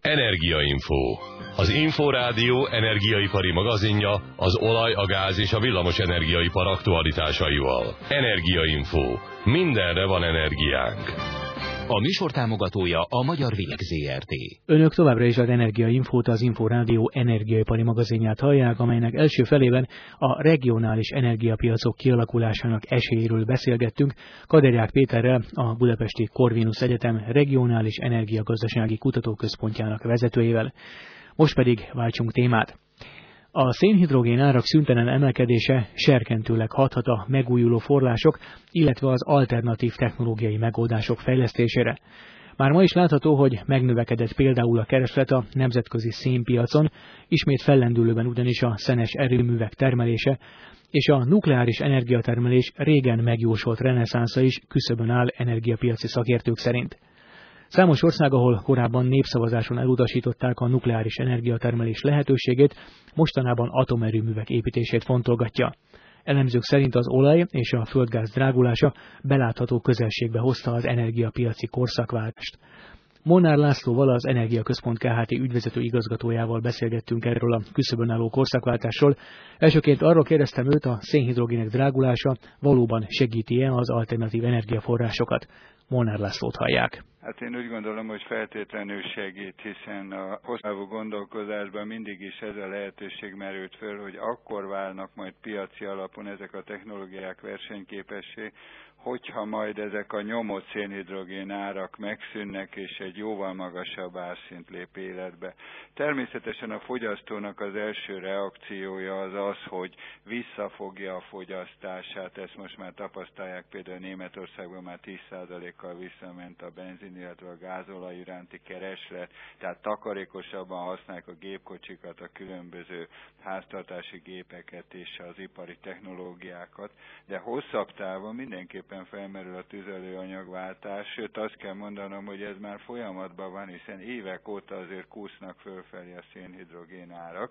Energiainfo. Az Inforádió energiaipari magazinja az olaj, a gáz és a villamos energiaipar aktualitásaival. Energiainfo. Mindenre van energiánk. A műsor támogatója a Magyar Villek Zrt. Önök továbbra is az Energiainfót, az Inforádió energiaipari magazinját hallják, amelynek első felében a regionális energiapiacok kialakulásának esélyéről beszélgettünk Kaderják Péterrel, a Budapesti Corvinus Egyetem Regionális Energiagazdasági Kutatóközpontjának vezetőjével. Most pedig váltsunk témát. A szénhidrogén árak szüntelen emelkedése serkentőleg hathat a megújuló források, illetve az alternatív technológiai megoldások fejlesztésére. Már ma is látható, hogy megnövekedett például a kereslet a nemzetközi szénpiacon, ismét fellendülőben ugyanis a szenes erőművek termelése, és a nukleáris energiatermelés régen megjósolt reneszánsza is küszöbön áll energiapiaci szakértők szerint. Számos ország, ahol korábban népszavazáson elutasították a nukleáris energiatermelés lehetőségét, mostanában atomerőművek építését fontolgatja. Elemzők szerint az olaj és a földgáz drágulása belátható közelségbe hozta az energiapiaci korszakváltást. Molnár Lászlóval, az Energiaközpont Kft. Ügyvezető igazgatójával beszélgettünk erről a küszöbön álló korszakváltásról. Elsőként arról kérdeztem őt, a szénhidrogének drágulása valóban segíti-e az alternatív energiaforrásokat. Molnár Lászlót hallják. Hát én úgy gondolom, hogy feltétlenül segít, hiszen a hosszú gondolkozásban mindig is ez a lehetőség merült föl, hogy akkor válnak majd piaci alapon ezek a technológiák versenyképessé, hogyha majd ezek a nyomott szénhidrogén árak megszűnnek, és egy jóval magasabb árszint lép életbe. Természetesen a fogyasztónak az első reakciója az az, hogy visszafogja a fogyasztását, ezt most már tapasztalják, például Németországban már 10%-kal visszament a benzin, illetve a gázolaj iránti kereslet, tehát takarékosabban használják a gépkocsikat, a különböző háztartási gépeket és az ipari technológiákat, de hosszabb távon mindenképpen felmerül a tüzelőanyagváltás, sőt azt kell mondanom, hogy ez már folyamatban van, hiszen évek óta azért kúsznak fölfelé a szénhidrogén árak.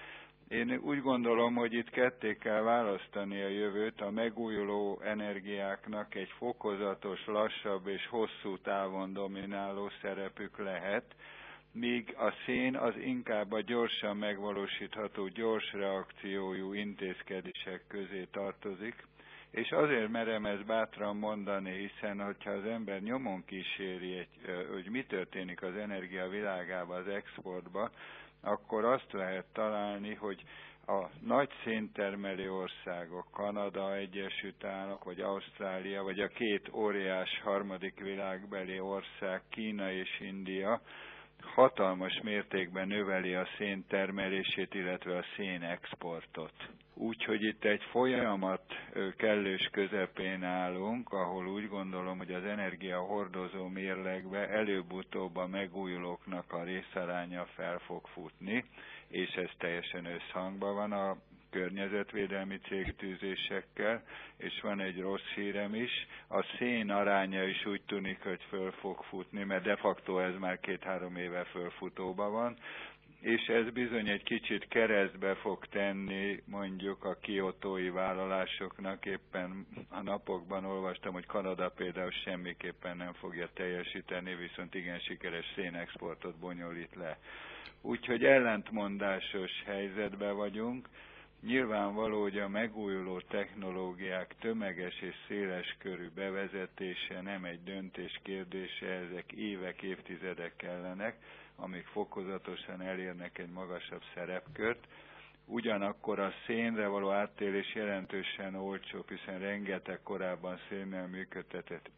Én úgy gondolom, hogy itt ketté kell választani a jövőt, a megújuló energiáknak egy fokozatos, lassabb és hosszú távon domináló szerepük lehet, míg a szén az inkább a gyorsan megvalósítható, gyors reakciójú intézkedések közé tartozik, és azért merem ezt bátran mondani, hiszen hogyha az ember nyomon kíséri, hogy mi történik az energia világában, az exportban, akkor azt lehet találni, hogy a nagy széntermelő országok, Kanada, Egyesült Államok, vagy Ausztrália, vagy a két óriás harmadik világbeli ország, Kína és India, hatalmas mértékben növeli a szén termelését, illetve a szén exportot. Úgyhogy itt egy folyamat kellős közepén állunk, ahol úgy gondolom, hogy az energiahordozó mérlegbe előbb-utóbb a megújulóknak a részaránya fel fog futni, és ez teljesen összhangban van a környezetvédelmi célkitűzésekkel, és van egy rossz hírem is, a szén aránya is úgy tűnik, hogy föl fog futni, mert de facto ez már 2-3 éve fölfutóban van, és ez bizony egy kicsit keresztbe fog tenni mondjuk a kiotói vállalásoknak. Éppen a napokban olvastam, hogy Kanada például semmiképpen nem fogja teljesíteni, viszont igen sikeres szénexportot bonyolít le. Úgyhogy ellentmondásos helyzetben vagyunk. Nyilvánvaló, hogy a megújuló technológiák tömeges és széles körű bevezetése nem egy döntés kérdése, ezek évek, évtizedek kellenek, amíg fokozatosan elérnek egy magasabb szerepkört. Ugyanakkor a szénre való áttérés jelentősen olcsóbb, hiszen rengeteg korábban szénnel működtetett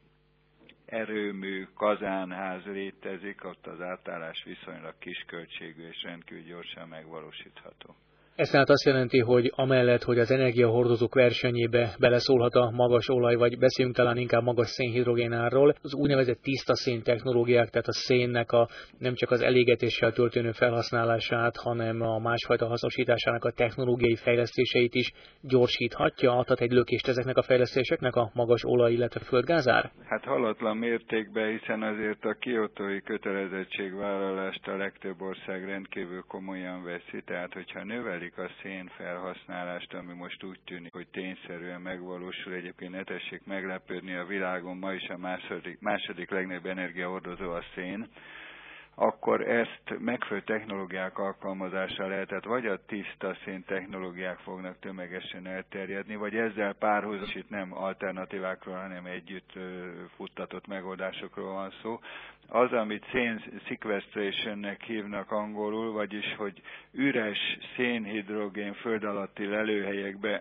erőmű, kazánház létezik, ott az átállás viszonylag kisköltségű és rendkívül gyorsan megvalósítható. Ez tehát azt jelenti, hogy amellett, hogy az energiahordozók versenyébe beleszólhat a magas olaj, vagy beszéljünk talán inkább magas szénhidrogénárról, az úgynevezett tiszta szén technológiák, tehát a szénnek nem csak az elégetéssel történő felhasználását, hanem a másfajta hasznosításának a technológiai fejlesztéseit is gyorsíthatja, adhat egy lökést ezeknek a fejlesztéseknek a magas olaj, illetve földgázár? Hát hallatlan mértékben, hiszen azért a kiotói kötelezettségvállalást a legtöbb ország rendkívül komolyan veszi, tehát hogyha növeli a szén felhasználást, ami most úgy tűnik, hogy tényszerűen megvalósul. Egyébként ne tessék meglepődni, a világon ma is a második legnagyobb energiahordozó a szén. akkor ezt megfelelő technológiák alkalmazása lehetett, vagy a tiszta szén technológiák fognak tömegesen elterjedni, vagy ezzel párhuzamos, itt nem alternatívákról, hanem együtt futtatott megoldásokról van szó. Az, amit szén sequestrationnek hívnak angolul, vagyis hogy üres szénhidrogén föld alatti lelőhelyekbe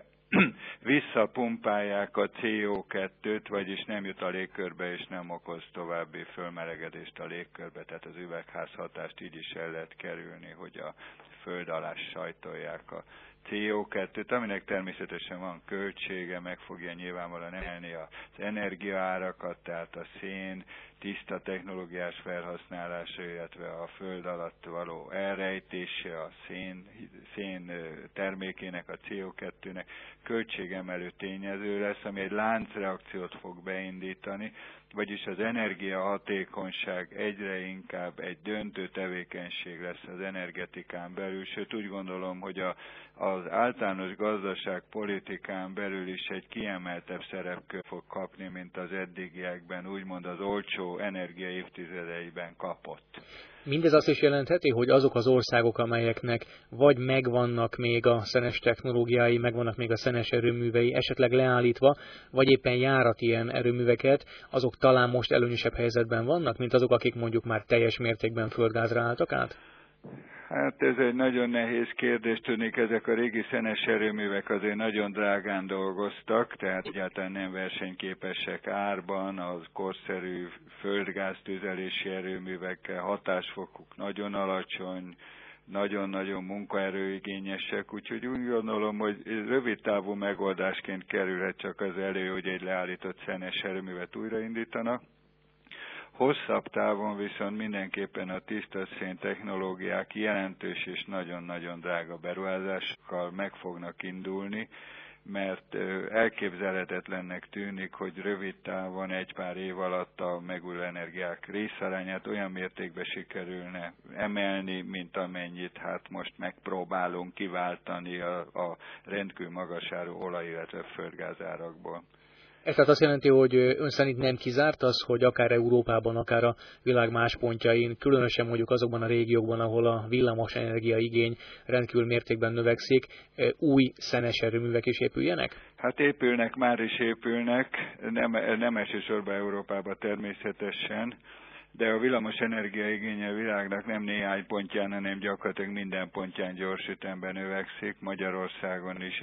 visszapumpálják a CO2-t, vagyis nem jut a légkörbe, és nem okoz további fölmelegedést a légkörbe, tehát az üvegházhatást így is el lehet kerülni, hogy a föld alá sajtolják a CO2-t, aminek természetesen van költsége, meg fogja nyilvánvalóan emelni az energiaárakat, tehát a szén tiszta technológiás felhasználása, illetve a föld alatt való elrejtése a szén termékének, a CO2-nek költségemelő tényező lesz, ami egy láncreakciót fog beindítani, vagyis az energiahatékonyság egyre inkább egy döntő tevékenység lesz az energetikán belül, sőt úgy gondolom, hogy az általános gazdaságpolitikán belül is egy kiemeltebb szerepkört fog kapni, mint az eddigiekben, úgymond az olcsó energia évtizedeiben kapott. Mindez azt is jelentheti, hogy azok az országok, amelyeknek vagy megvannak még a szenes technológiái, megvannak még a szenes erőművei, esetleg leállítva, vagy éppen járat ilyen erőműveket, azok talán most előnyösebb helyzetben vannak, mint azok, akik mondjuk már teljes mértékben földgázra álltak át? Hát ez egy nagyon nehéz kérdés, tudnék, ezek a régi szenes erőművek azért nagyon drágán dolgoztak, tehát egyáltalán nem versenyképesek árban, az korszerű földgáztüzelési erőművekkel, hatásfokuk nagyon alacsony, nagyon-nagyon munkaerőigényesek, úgyhogy úgy gondolom, hogy rövid távú megoldásként kerülhet csak az elő, hogy egy leállított szenes erőművet újraindítanak. Hosszabb távon viszont mindenképpen a tiszta szén technológiák jelentős és nagyon-nagyon drága beruházásokkal meg fognak indulni, mert elképzelhetetlennek tűnik, hogy rövid távon egy pár év alatt a megújuló energiák részarányát olyan mértékben sikerülne emelni, mint amennyit hát most megpróbálunk kiváltani a rendkívül magas áru olaj, illetve földgázárakból. Ez tehát azt jelenti, hogy ön szerint nem kizárt az, hogy akár Európában, akár a világ más pontjain, különösen mondjuk azokban a régiókban, ahol a villamos energiaigény rendkívül mértékben növekszik, új szenes erőművek is épüljenek? Hát épülnek, már is épülnek, nem elsősorban Európában természetesen, de a villamos energiaigénye a világnak nem néhány pontján, hanem gyakorlatilag minden pontján gyors ütemben növekszik. Magyarországon is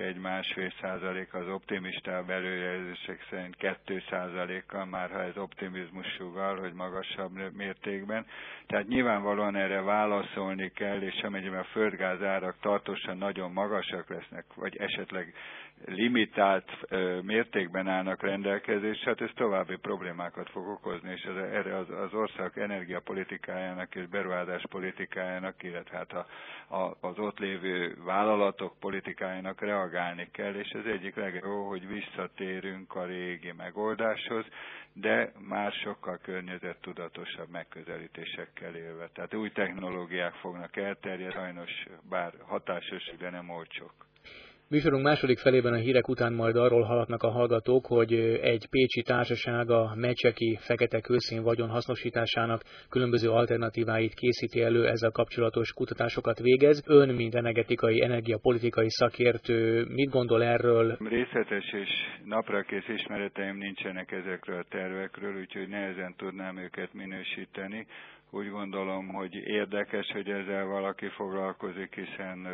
1-1,5% az optimistább előrejelzések szerint 2%-kal, már ha ez optimizmus sugall, hogy magasabb mértékben. Tehát nyilvánvalóan erre válaszolni kell, és amennyiben a földgáz árak tartósan nagyon magasak lesznek, vagy esetleg limitált mértékben állnak rendelkezésre, hát ez további problémákat fog okozni, és erre az ország energiapolitikájának és beruházáspolitikájának, illetve hát az ott lévő vállalatok politikájának reagálni kell, és ez egyik legjobb, hogy visszatérünk a régi megoldáshoz, de már sokkal környezettudatosabb megközelítésekkel élve. Tehát új technológiák fognak elterjedni, sajnos bár hatásos, de nem olcsók. Műsorunk második felében a hírek után majd arról hallhatnak a hallgatók, hogy egy pécsi társaság a mecseki fekete kőszén vagyon hasznosításának különböző alternatíváit készíti elő, ezzel kapcsolatos kutatásokat végez. Ön, mint energetikai, energiapolitikai szakértő, mit gondol erről? Részletes és naprakész ismereteim nincsenek ezekről a tervekről, úgyhogy nehezen tudnám őket minősíteni. Úgy gondolom, hogy érdekes, hogy ezzel valaki foglalkozik, hiszen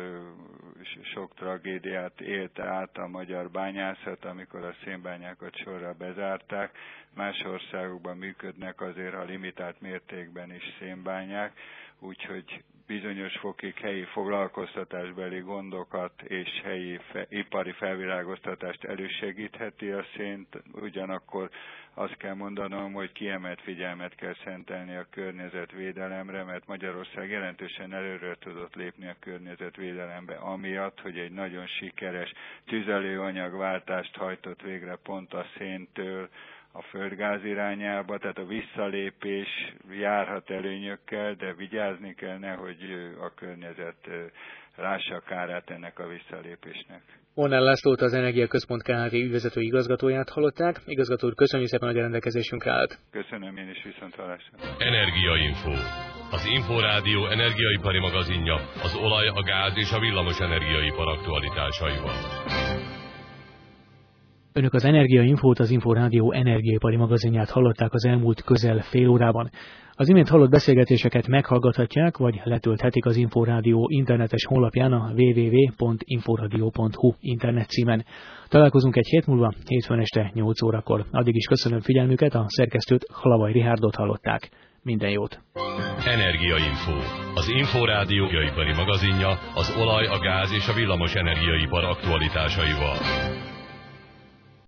sok tragédiát élte át a magyar bányászat, amikor a szénbányákat sorra bezárták. Más országokban működnek azért a limitált mértékben is szénbányák, úgyhogy bizonyos fokig helyi foglalkoztatásbeli gondokat és helyi ipari felvilágoztatást elősegítheti a szént, ugyanakkor azt kell mondanom, hogy kiemelt figyelmet kell szentelni a környezetvédelemre, mert Magyarország jelentősen előre tudott lépni a környezetvédelembe, amiatt, hogy egy nagyon sikeres tüzelőanyagváltást hajtott végre pont a széntől a földgáz irányába, tehát a visszalépés járhat előnyökkel, de vigyázni kell, nehogy a környezet lássa kárát ennek a visszalépésnek. Ornán Lászlót, az Energiaközpont Kft. Ügyvezető igazgatóját hallották. Igazgató úr, köszönjük szépen, hogy a rendelkezésünkre állt. Köszönöm, én is, viszonthallásra. Energiainfo. Az Inforádió energiaipari magazinja az olaj, a gáz és a villamos energiaipar aktualitásaival. Önök az Energiainfót, az Inforádió energiaipari magazinját hallották az elmúlt közel fél órában. Az imént hallott beszélgetéseket meghallgathatják, vagy letölthetik az Inforádió internetes honlapján a www.inforadio.hu internet címen. Találkozunk egy hét múlva, hétfőn este 8 órakor. Addig is köszönöm figyelmüket, a szerkesztőt, Hlavai Rihárdot hallották. Minden jót! Energiainfó. Az Inforádió energiaipari magazinja az olaj, a gáz és a villamos energiaipar aktualitásaival.